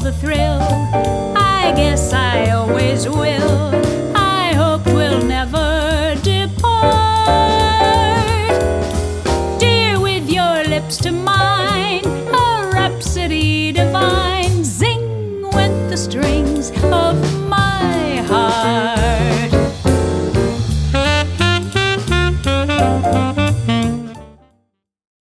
the thrill. I guess I always will. I hope we'll never depart. Dear, with your lips to mine,